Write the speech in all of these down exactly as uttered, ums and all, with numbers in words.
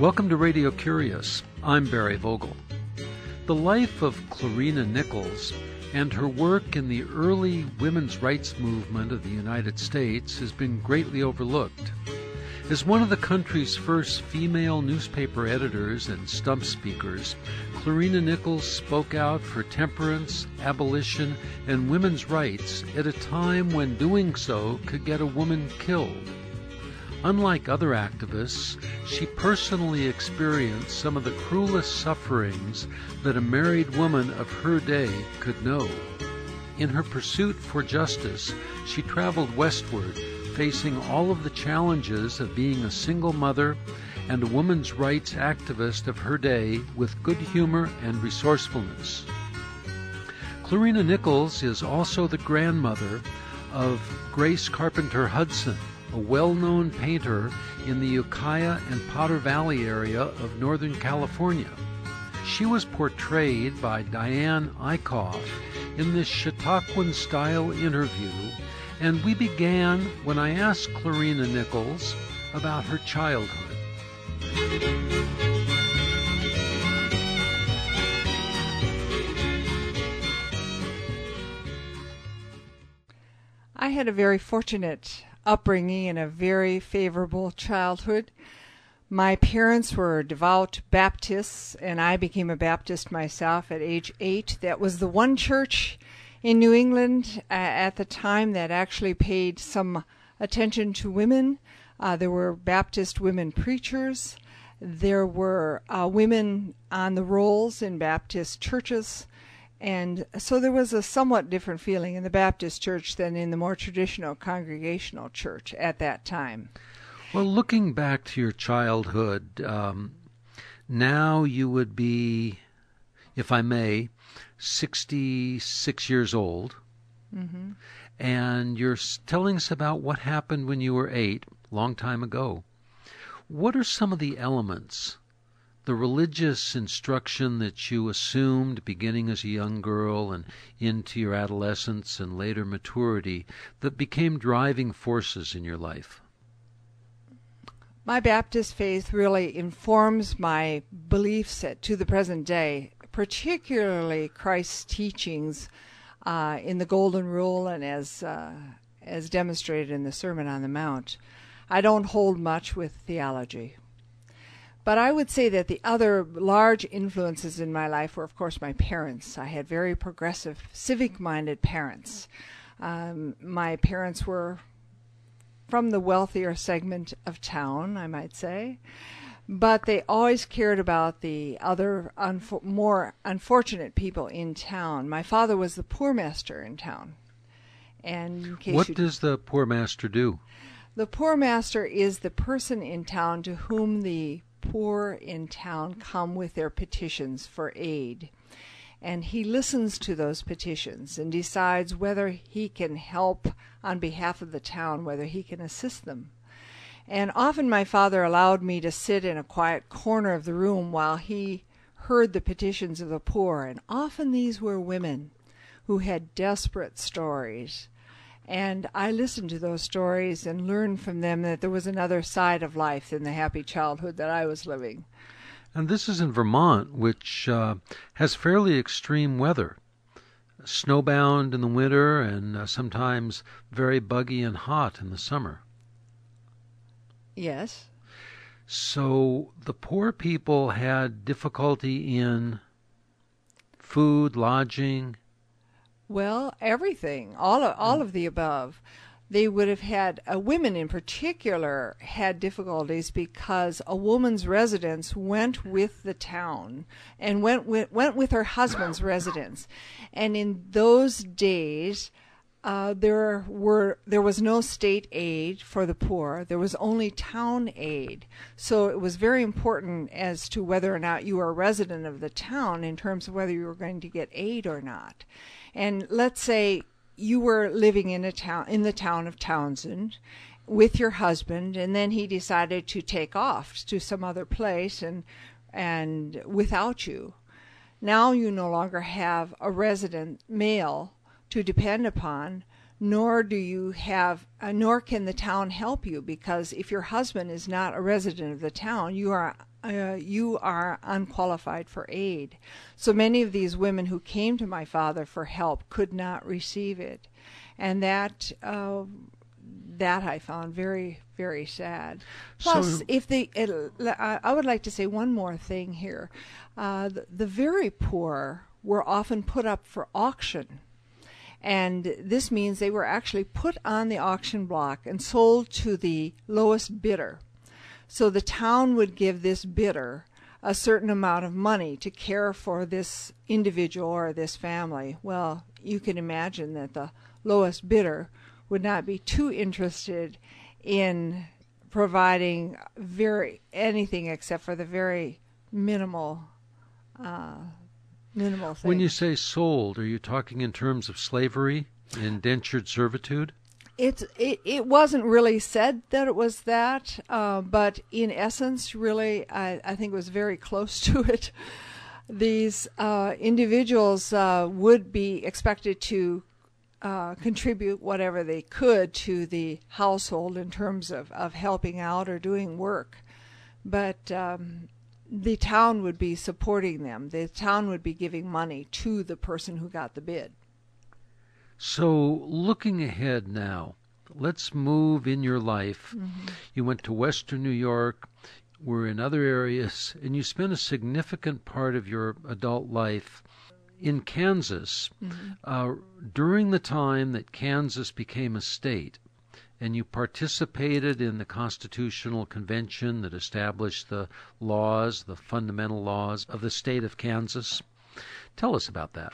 Welcome to Radio Curious. I'm Barry Vogel. The life of Clarina Nichols and her work in the early women's rights movement of the United States has been greatly overlooked. As one of the country's first female newspaper editors and stump speakers, Clarina Nichols spoke out for temperance, abolition, and women's rights at a time when doing so could get a woman killed. Unlike other activists, she personally experienced some of the cruelest sufferings that a married woman of her day could know. In her pursuit for justice, she traveled westward, facing all of the challenges of being a single mother and a women's rights activist of her day with good humor and resourcefulness. Clarina Nichols is also the grandmother of Grace Carpenter Hudson, a well-known painter in the Ukiah and Potter Valley area of Northern California. She was portrayed by Diane Eickhoff in this Chautauquan-style interview, and we began when I asked Clarina Nichols about her childhood. I had a very fortunate upbringing and a very favorable childhood. My parents were devout Baptists, and I became a Baptist myself at age eight. That was the one church in New England uh, at the time that actually paid some attention to women. Uh, there were Baptist women preachers. There were uh, women on the rolls in Baptist churches. And so there was a somewhat different feeling in the Baptist church than in the more traditional congregational church at that time. Well, looking back to your childhood, um, now you would be, if I may, sixty-six years old. Mm-hmm. And you're telling us about what happened when you were eight, a long time ago. What are some of the elements, the religious instruction that you assumed beginning as a young girl and into your adolescence and later maturity, that became driving forces in your life? My Baptist faith really informs my beliefs at, to the present day, particularly Christ's teachings uh, in the Golden Rule and as uh, as demonstrated in the Sermon on the Mount. I don't hold much with theology. But I would say that the other large influences in my life were, of course, my parents. I had very progressive, civic-minded parents. Um, my parents were from the wealthier segment of town, I might say, but they always cared about the other unfo- more unfortunate people in town. My father was the poor master in town. And in case what you does the poor master do? The poor master is the person in town to whom the poor in town come with their petitions for aid. And he listens to those petitions and decides whether he can help on behalf of the town, whether he can assist them. And often my father allowed me to sit in a quiet corner of the room while he heard the petitions of the poor. And often these were women who had desperate stories. And I listened to those stories and learned from them that there was another side of life than the happy childhood that I was living. And this is in Vermont, which uh, has fairly extreme weather. Snowbound in the winter and uh, sometimes very buggy and hot in the summer. Yes. So the poor people had difficulty in food, lodging. Well, everything, all of, all of the above. They would have had, uh, women in particular had difficulties because a woman's residence went with the town and went with, went with her husband's residence. And in those days, uh, there were there was no state aid for the poor. There was only town aid. So it was very important as to whether or not you were a resident of the town in terms of whether you were going to get aid or not. And let's say you were living in a town in the town of Townsend with your husband, and then he decided to take off to some other place and and without you. Now you no longer have a resident male to depend upon, nor do you have, uh, nor can the town help you, because if your husband is not a resident of the town, you are uh, you are unqualified for aid. So many of these women who came to my father for help could not receive it, and that uh, that I found very, very sad. Plus, So- if the it, I I would like to say one more thing here. Uh, the, the very poor were often put up for auction. And this means they were actually put on the auction block and sold to the lowest bidder. So the town would give this bidder a certain amount of money to care for this individual or this family. Well, you can imagine that the lowest bidder would not be too interested in providing very anything except for the very minimal uh, minimal thing. When you say sold, are you talking in terms of slavery, indentured servitude? It's, it, it wasn't really said that it was that, uh, but in essence, really, I, I think it was very close to it. These uh, individuals uh, would be expected to uh, contribute whatever they could to the household in terms of, of helping out or doing work. But um, the town would be supporting them. The town would be giving money to the person who got the bid. So, looking ahead now, let's move in your life. Mm-hmm. You went to Western New York, were in other areas, and you spent a significant part of your adult life in Kansas. Mm-hmm. Uh, during the time that Kansas became a state, and you participated in the Constitutional Convention that established the laws, the fundamental laws of the state of Kansas. Tell us about that.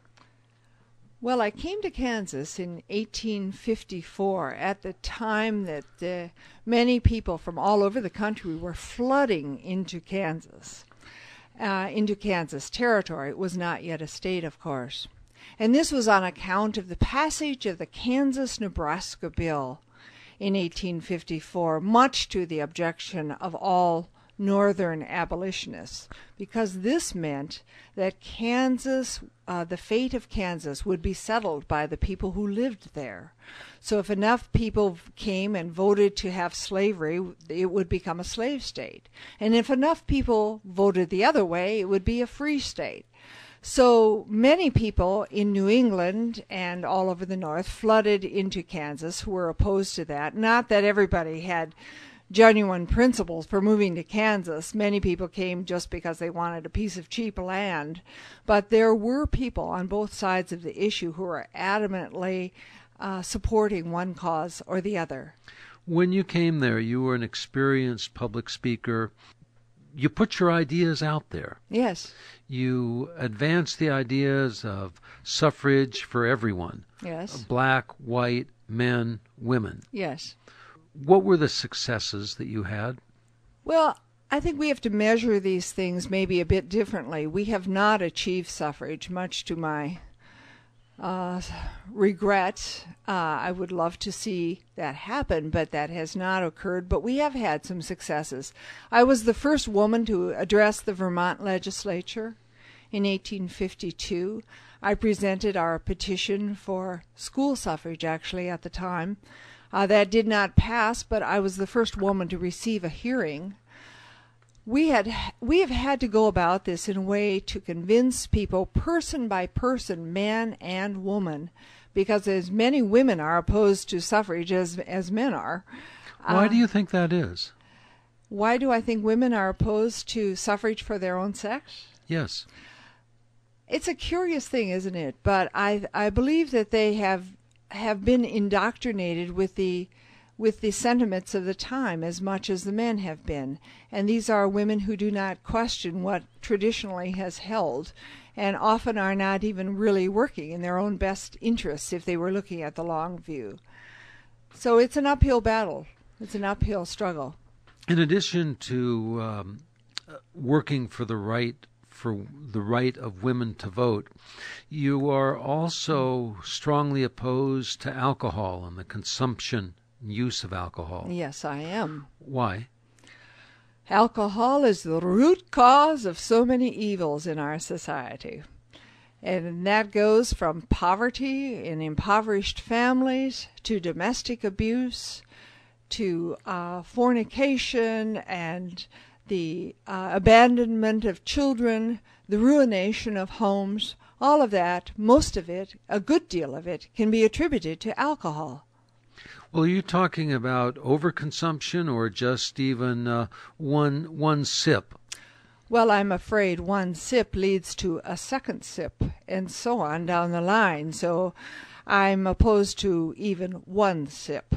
Well, I came to Kansas in eighteen fifty-four at the time that uh, many people from all over the country were flooding into Kansas, uh, into Kansas territory. It was not yet a state, of course. And this was on account of the passage of the Kansas-Nebraska Bill in eighteen fifty-four, much to the objection of all Northern abolitionists, because this meant that Kansas, uh, the fate of Kansas would be settled by the people who lived there. So if enough people came and voted to have slavery, it would become a slave state. And if enough people voted the other way, it would be a free state. So many people in New England and all over the North flooded into Kansas who were opposed to that. Not that everybody had genuine principles for moving to Kansas. Many people came just because they wanted a piece of cheap land. But there were people on both sides of the issue who were adamantly uh, supporting one cause or the other. When you came there, you were an experienced public speaker. You put your ideas out there. Yes. You advanced the ideas of suffrage for everyone. Yes. Black, white, men, women. Yes. What were the successes that you had? Well, I think we have to measure these things maybe a bit differently. We have not achieved suffrage, much to my uh, regret. Uh, I would love to see that happen, but that has not occurred. But we have had some successes. I was the first woman to address the Vermont legislature in eighteen fifty-two. I presented our petition for school suffrage, actually, at the time. Uh, that did not pass, but I was the first woman to receive a hearing. We had we have had to go about this in a way to convince people, person by person, man and woman, because as many women are opposed to suffrage as as men are. Why uh, do you think that is? Why do I think women are opposed to suffrage for their own sex? Yes. It's a curious thing, isn't it? But I I believe that they have have been indoctrinated with the with the sentiments of the time as much as the men have been. And these are women who do not question what traditionally has held, and often are not even really working in their own best interests if they were looking at the long view. So it's an uphill battle. It's an uphill struggle. In addition to um, working for the right for the right of women to vote, you are also strongly opposed to alcohol and the consumption and use of alcohol. Yes, I am. Why? Alcohol is the root cause of so many evils in our society. And that goes from poverty in impoverished families to domestic abuse to uh, fornication and the uh, abandonment of children, the ruination of homes. All of that, most of it, a good deal of it, can be attributed to alcohol. Well, are you talking about overconsumption or just even uh, one one sip? Well, I'm afraid one sip leads to a second sip and so on down the line. So I'm opposed to even one sip.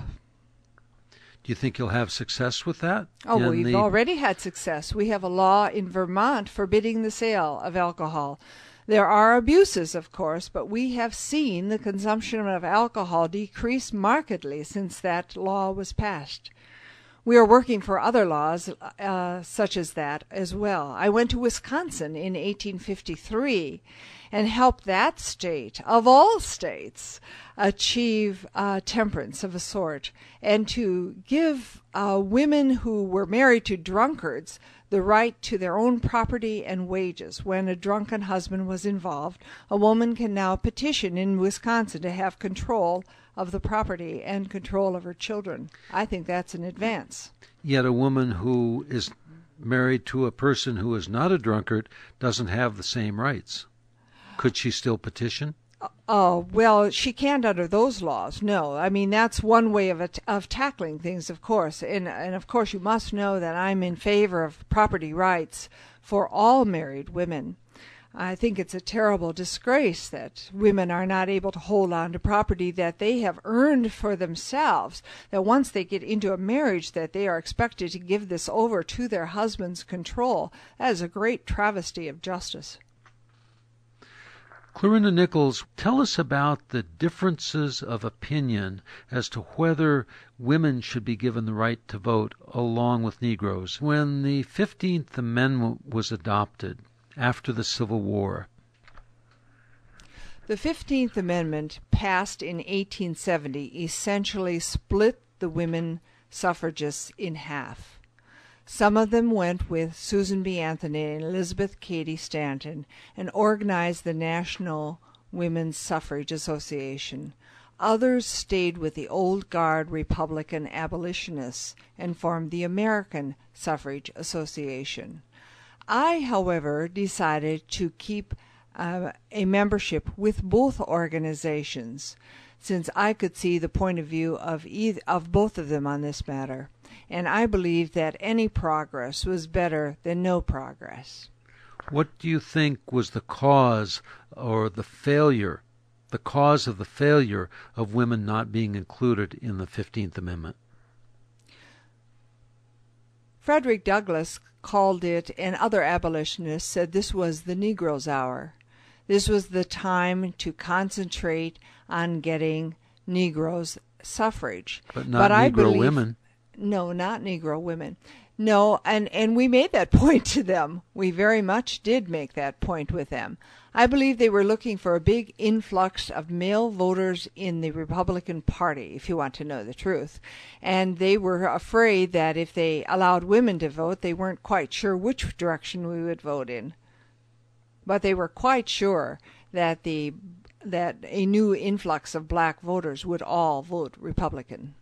Do you think you'll have success with that? Oh, in we've the... already had success. We have a law in Vermont forbidding the sale of alcohol. There are abuses, of course, but we have seen the consumption of alcohol decrease markedly since that law was passed. We are working for other laws uh, such as that as well. I went to Wisconsin in eighteen fifty-three and helped that state, of all states, achieve uh, temperance of a sort, and to give uh, women who were married to drunkards the right to their own property and wages. When a drunken husband was involved, a woman can now petition in Wisconsin to have control of the property and control of her children. I think that's an advance. Yet a woman who is married to a person who is not a drunkard doesn't have the same rights. Could she still petition? Oh, well, she can't under those laws, no. I mean, that's one way of it, of tackling things, of course. And, and, of course, you must know that I'm in favor of property rights for all married women. I think it's a terrible disgrace that women are not able to hold on to property that they have earned for themselves, that once they get into a marriage that they are expected to give this over to their husband's control. That is a great travesty of justice. Clorinda Nichols, tell us about the differences of opinion as to whether women should be given the right to vote along with Negroes. When the fifteenth Amendment was adopted after the Civil War, the fifteenth Amendment, passed in eighteen seventy, essentially split the women suffragists in half. Some of them went with Susan B. Anthony and Elizabeth Cady Stanton and organized the National Women's Suffrage Association. Others stayed with the old guard Republican abolitionists and formed the American Suffrage Association. I, however, decided to keep uh, a membership with both organizations, since I could see the point of view of either, of both of them on this matter, and I believed that any progress was better than no progress. What do you think was the cause or the failure, the cause of the failure of women not being included in the fifteenth Amendment? Frederick Douglass called it, and other abolitionists said this was the Negro's hour. This was the time to concentrate on getting Negroes suffrage. But not but Negro I believe, women. No, not Negro women. No, and, and we made that point to them. We very much did make that point with them. I believe they were looking for a big influx of male voters in the Republican Party, if you want to know the truth. And they were afraid that if they allowed women to vote, they weren't quite sure which direction we would vote in. But they were quite sure that the that a new influx of black voters would all vote Republican.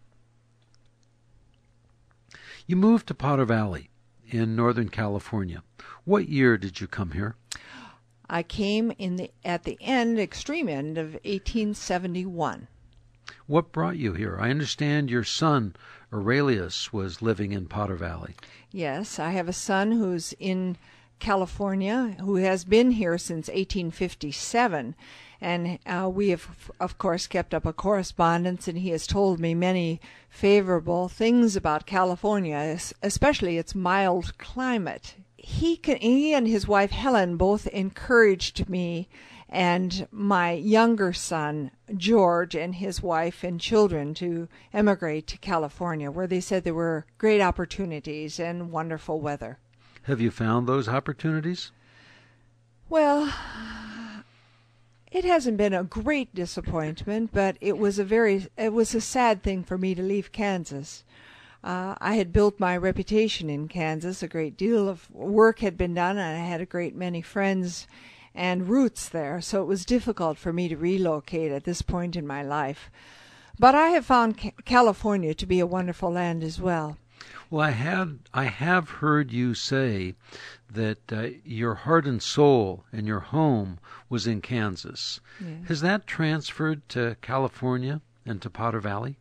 You moved to Potter Valley in Northern California. What year did you come here? I came in the at the end, extreme end of eighteen seventy-one. What brought you here? I understand your son, Aurelius, was living in Potter Valley. Yes, I have a son who's in California, who has been here since eighteen fifty-seven. And uh, we have, of course, kept up a correspondence, and he has told me many favorable things about California, especially its mild climate. He, can, he and his wife Helen both encouraged me and my younger son, George, and his wife and children to emigrate to California, where they said there were great opportunities and wonderful weather. Have you found those opportunities? Well, it hasn't been a great disappointment, but it was a very it was a sad thing for me to leave Kansas. Uh, I had built my reputation in Kansas. A great deal of work had been done, and I had a great many friends and roots there, so it was difficult for me to relocate at this point in my life. But I have found Ca- California to be a wonderful land as well. Well, I had I have heard you say that uh, your heart and soul and your home was in Kansas. Yes. Has that transferred to California and to Potter Valley?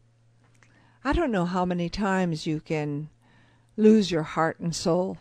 I don't know how many times you can lose your heart and soul.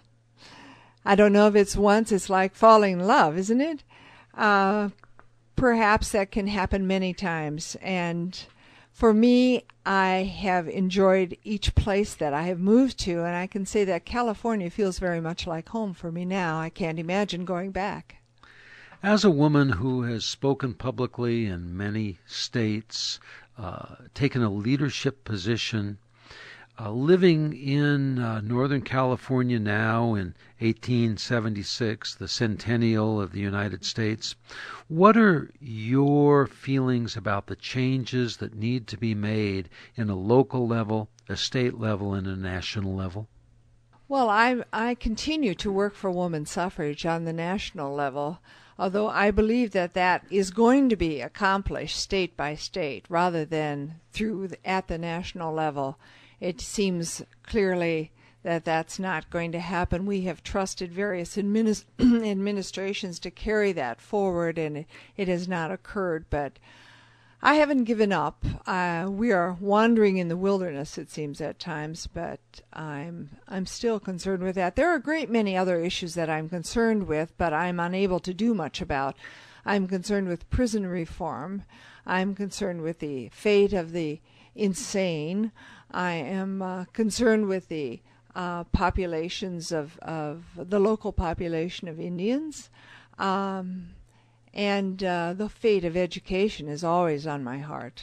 I don't know if it's once. It's like falling in love, isn't it? Uh, perhaps that can happen many times. And for me, I have enjoyed each place that I have moved to, and I can say that California feels very much like home for me now. I can't imagine going back. As a woman who has spoken publicly in many states, uh, taken a leadership position, uh, living in uh, Northern California now in eighteen seventy-six, the centennial of the United States, what are your feelings about the changes that need to be made in a local level, a state level, and a national level? Well, I, I continue to work for women's suffrage on the national level, although I believe that that is going to be accomplished state by state rather than through the, at the national level. It seems clearly that that's not going to happen. We have trusted various administ- administrations to carry that forward, and it, it has not occurred. But I haven't given up. Uh, we are wandering in the wilderness, it seems, at times, but I'm I'm still concerned with that. There are a great many other issues that I'm concerned with, but I'm unable to do much about. I'm concerned with prison reform. I'm concerned with the fate of the insane. I am uh, concerned with the uh, populations of, of the local population of Indians. Um, and uh, the fate of education is always on my heart.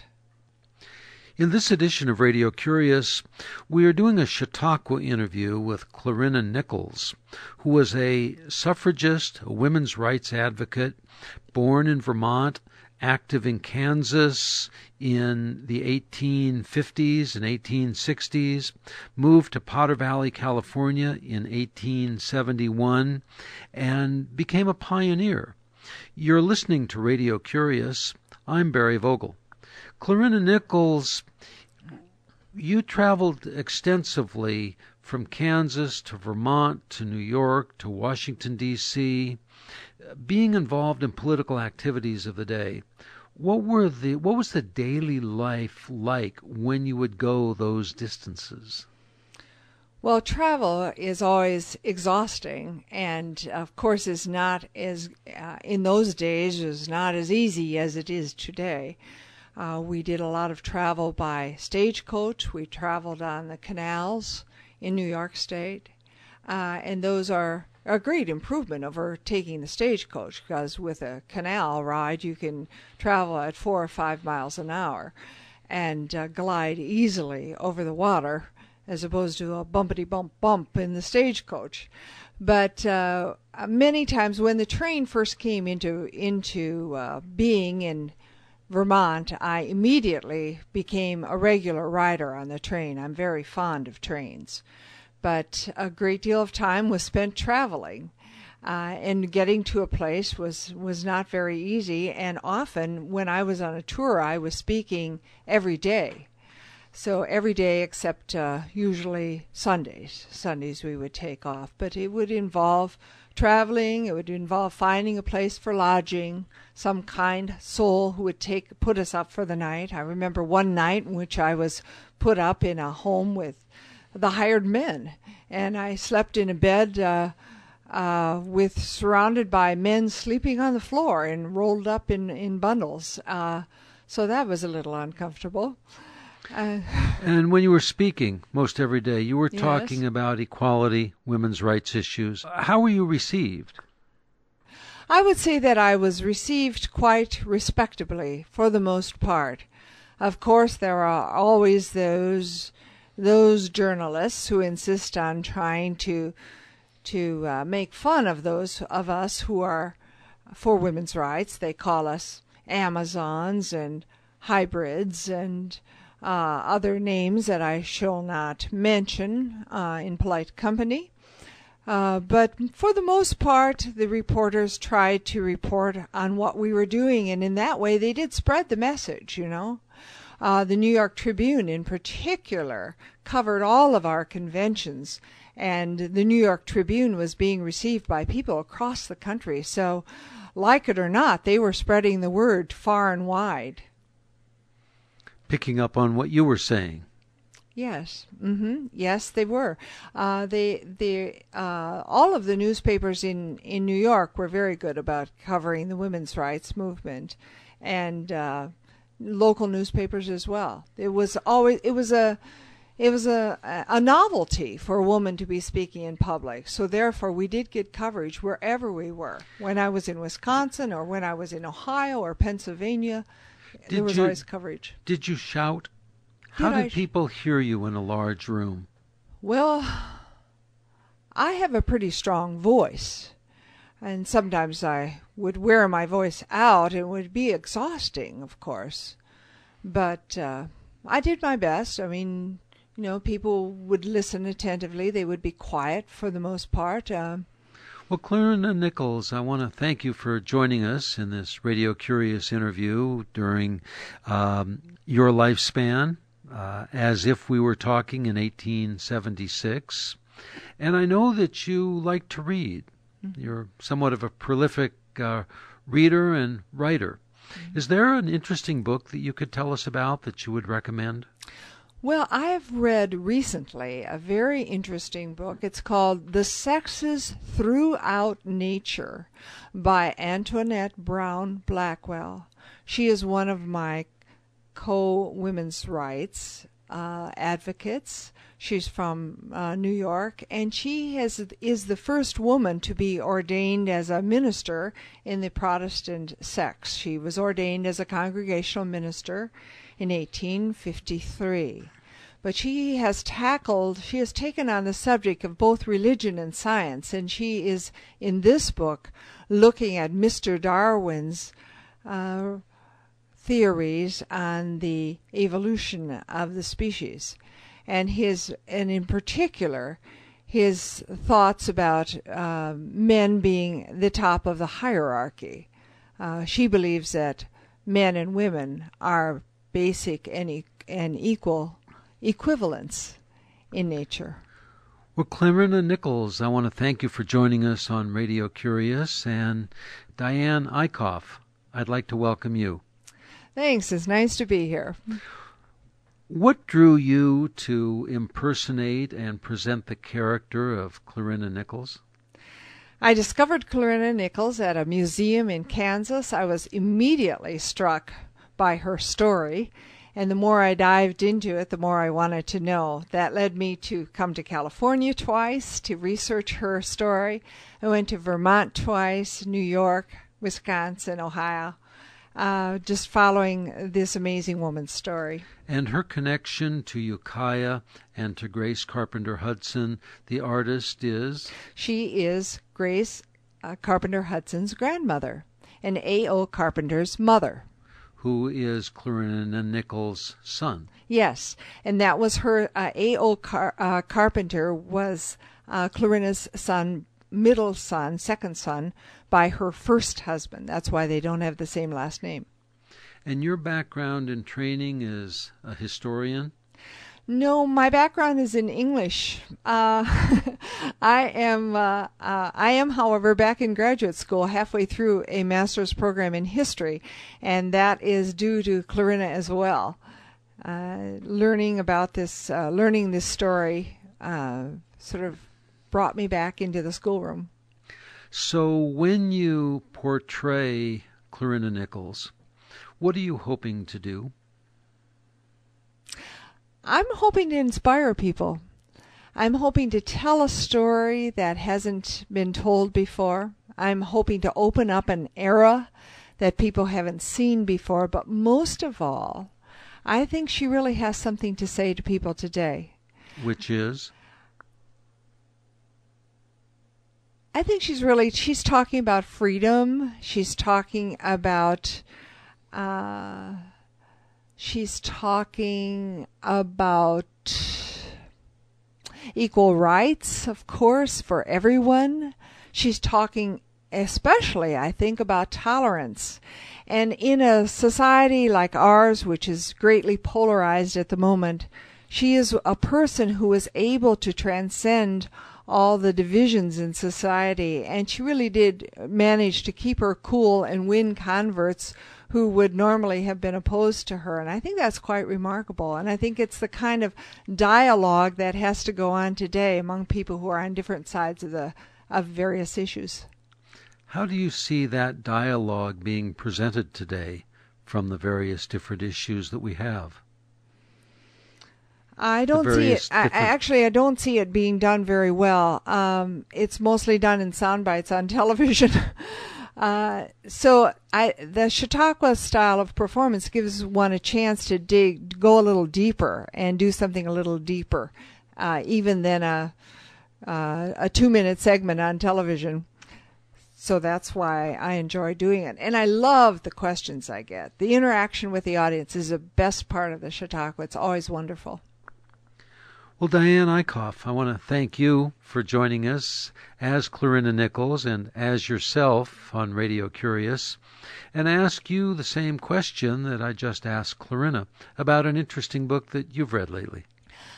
In this edition of Radio Curious, we are doing a Chautauqua interview with Clarina Nichols, who was a suffragist, a women's rights advocate, born in Vermont, active in Kansas in the eighteen fifties and eighteen sixties, moved to Potter Valley, California in eighteen seventy-one, and became a pioneer. You're listening to Radio Curious. I'm Barry Vogel. Clarina Nichols, you traveled extensively from Kansas to Vermont to New York to Washington, D C, being involved in political activities of the day. What were the what was the daily life like when you would go those distances? Well, travel is always exhausting, and of course is not as uh, in those days is not as easy as it is today. Uh, we did a lot of travel by stagecoach. We traveled on the canals in New York State, uh, and those are a great improvement over taking the stagecoach, because with a canal ride you can travel at four or five miles an hour and uh, glide easily over the water, as opposed to a bumpity bump bump in the stagecoach. But uh, many times when the train first came into into uh, being in Vermont, I immediately became a regular rider on the train. I'm very fond of trains. But a great deal of time was spent traveling. Uh, and getting to a place was, was not very easy. And often when I was on a tour, I was speaking every day. So every day except uh, usually Sundays. Sundays we would take off. But it would involve traveling. It would involve finding a place for lodging, some kind soul who would take put us up for the night. I remember one night in which I was put up in a home with the hired men, and I slept in a bed uh, uh, with surrounded by men sleeping on the floor and rolled up in, in bundles. Uh, so that was a little uncomfortable. Uh, and when you were speaking most every day, you were yes. talking about equality, women's rights issues. How were you received? I would say that I was received quite respectably for the most part. Of course, there are always those those journalists who insist on trying to to uh, make fun of those of us who are for women's rights. They call us Amazons and hybrids and uh, other names that I shall not mention uh, in polite company. Uh, but for the most part, the reporters tried to report on what we were doing, and in that way they did spread the message, you know. Uh, the New York Tribune in particular covered all of our conventions, and the New York Tribune was being received by people across the country. So, like it or not, they were spreading the word far and wide. Picking up on what you were saying. Yes, mm-hmm. Yes, they were. Uh, they, they, uh, all of the newspapers in, in New York were very good about covering the women's rights movement, and uh, local newspapers as well. It was always it was a it was a a novelty for a woman to be speaking in public. So therefore, we did get coverage wherever we were. When I was in Wisconsin, or when I was in Ohio or Pennsylvania, did there was you, always coverage. Did you shout? How did did I sh- people hear you in a large room? Well, I have a pretty strong voice, and sometimes I would wear my voice out. It would be exhausting, of course, but uh, I did my best. I mean, you know, people would listen attentively. They would be quiet for the most part. Uh, Well, Clarina Nichols, I want to thank you for joining us in this Radio Curious interview during um, your lifespan, uh, as if we were talking in eighteen seventy-six. And I know that you like to read. Mm-hmm. You're somewhat of a prolific uh, reader and writer. Mm-hmm. Is there an interesting book that you could tell us about that you would recommend? Well, I have read recently a very interesting book. It's called The Sexes Throughout Nature by Antoinette Brown Blackwell. She is one of my co-women's rights uh, advocates. She's from uh, New York, and she has is the first woman to be ordained as a minister in the Protestant sects. She was ordained as a congregational minister in eighteen fifty-three. But she has tackled, she has taken on the subject of both religion and science, and she is, in this book, looking at Mister Darwin's uh, theories on the evolution of the species, and his, and in particular, his thoughts about uh, men being the top of the hierarchy. Uh, she believes that men and women are basic and, e- and equal equivalence in nature. Well, Clarina Nichols, I want to thank you for joining us on Radio Curious, and Diane Eickhoff, I'd like to welcome you. Thanks, it's nice to be here. What drew you to impersonate and present the character of Clarina Nichols? I discovered Clarina Nichols at a museum in Kansas. I was immediately struck by her story, and the more I dived into it, the more I wanted to know. That led me to come to California twice to research her story. I went to Vermont twice, New York, Wisconsin, Ohio, uh, just following this amazing woman's story. And her connection to Ukiah and to Grace Carpenter Hudson, the artist, is? She is Grace uh, Carpenter Hudson's grandmother and A O Carpenter's mother. Who is Clarina Nichols' son. Yes, and that was her, uh, A O Car- uh, Carpenter was uh, Clarina's son, middle son, second son, by her first husband. That's why they don't have the same last name. And your background and training is a historian? No, my background is in English. Uh, I am, uh, uh, I am, however, back in graduate school, halfway through a master's program in history, and that is due to Clarina as well. Uh, learning about this, uh, learning this story, uh, sort of brought me back into the schoolroom. So, when you portray Clarina Nichols, what are you hoping to do? I'm hoping to inspire people. I'm hoping to tell a story that hasn't been told before. I'm hoping to open up an era that people haven't seen before. But most of all, I think she really has something to say to people today. Which is? I think she's really, she's talking about freedom. She's talking about... Uh, She's talking about equal rights, of course, for everyone. She's talking especially, I think, about tolerance. And in a society like ours, which is greatly polarized at the moment, she is a person who is able to transcend all the divisions in society, and she really did manage to keep her cool and win converts who would normally have been opposed to her. And I think that's quite remarkable. And I think it's the kind of dialogue that has to go on today among people who are on different sides of the of various issues. How do you see that dialogue being presented today from the various different issues that we have? I don't see it. I, actually, I don't see it being done very well. Um, it's mostly done in sound bites on television. uh, so I, the Chautauqua style of performance gives one a chance to dig, go a little deeper and do something a little deeper, uh, even than a uh, a two-minute segment on television. So that's why I enjoy doing it. And I love the questions I get. The interaction with the audience is the best part of the Chautauqua. It's always wonderful. Well, Diane Eickhoff, I want to thank you for joining us as Clarina Nichols and as yourself on Radio Curious, and ask you the same question that I just asked Clarina about an interesting book that you've read lately.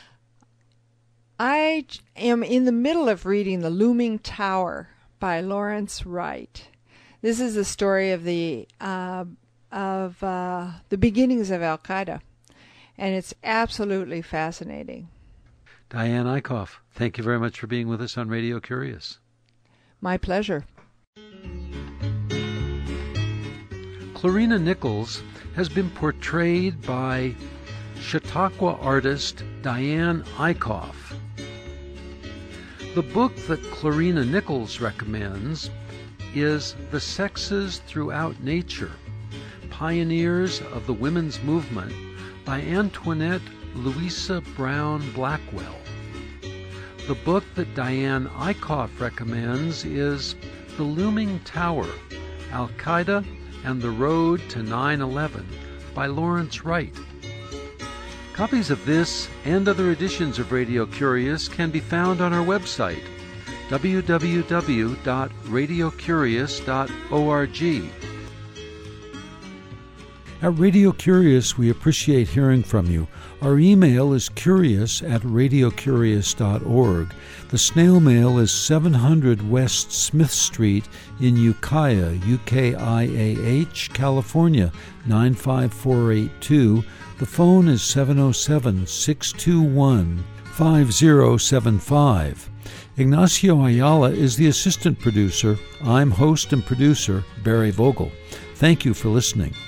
I am in the middle of reading The Looming Tower by Lawrence Wright. This is the story of the uh, of uh, the beginnings of Al Qaeda, and it's absolutely fascinating. Diane Eickhoff, thank you very much for being with us on Radio Curious. My pleasure. Clarina Nichols has been portrayed by Chautauqua artist Diane Eickhoff. The book that Clarina Nichols recommends is The Sexes Throughout Nature, Pioneers of the Women's Movement by Antoinette Louisa Brown Blackwell. The book that Diane Eickhoff recommends is The Looming Tower, Al-Qaeda and the Road to nine eleven by Lawrence Wright. Copies of this and other editions of Radio Curious can be found on our website, w w w dot radio curious dot org. At Radio Curious, we appreciate hearing from you. Our email is curious at radio curious dot org. The snail mail is seven hundred West Smith Street in Ukiah, U K I A H, California, nine five four eight two. The phone is seven oh seven, six two one, five oh seven five. Ignacio Ayala is the assistant producer. I'm host and producer, Barry Vogel. Thank you for listening.